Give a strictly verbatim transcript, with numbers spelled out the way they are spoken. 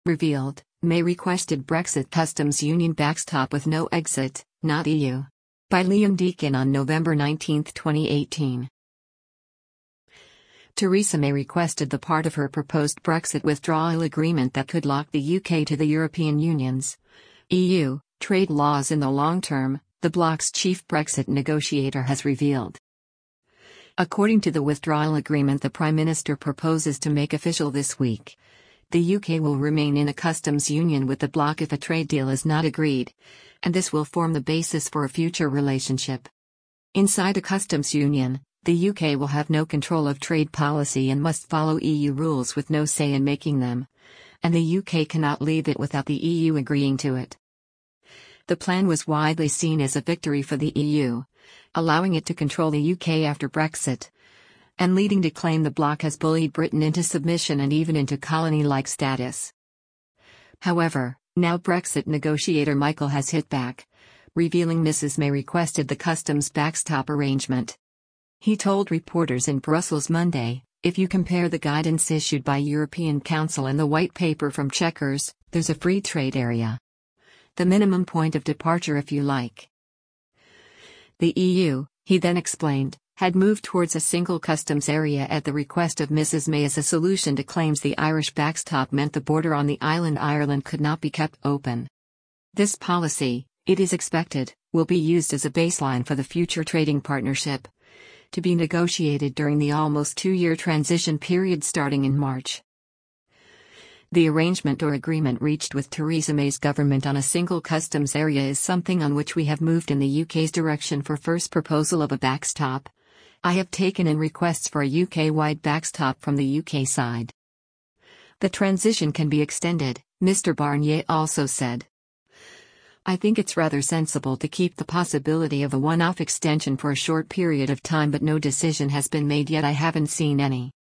Revealed, May requested Brexit customs union backstop with no exit, not E U. By Liam Deakin on November nineteenth twenty eighteen. Theresa May requested the part of her proposed Brexit withdrawal agreement that could lock the U K to the European Union's E U trade laws in the long term, the bloc's chief Brexit negotiator has revealed. According to the withdrawal agreement the Prime Minister proposes to make official this week, the U K will remain in a customs union with the bloc if a trade deal is not agreed, and this will form the basis for a future relationship. Inside a customs union, the U K will have no control of trade policy and must follow E U rules with no say in making them, and the U K cannot leave it without the E U agreeing to it. The plan was widely seen as a victory for the E U, allowing it to control the U K after Brexit, and leading to claim the bloc has bullied Britain into submission and even into colony-like status. However, now Brexit negotiator Michael has hit back, revealing Missus May requested the customs backstop arrangement. He told reporters in Brussels Monday, "If you compare the guidance issued by European Council and the white paper from Chequers, there's a free trade area. The minimum point of departure if you like." The E U, he then explained, had moved towards a single customs area at the request of Missus May as a solution to claims the Irish backstop meant the border on the island Ireland could not be kept open. This policy, it is expected, will be used as a baseline for the future trading partnership, to be negotiated during the almost two-year transition period starting in March. The arrangement or agreement reached with Theresa May's government on a single customs area is something on which we have moved in the U K's direction for first proposal of a backstop. I have taken in requests for a U K-wide backstop from the U K side. The transition can be extended, Mister Barnier also said. I think it's rather sensible to keep the possibility of a one-off extension for a short period of time, but no decision has been made yet. I haven't seen any.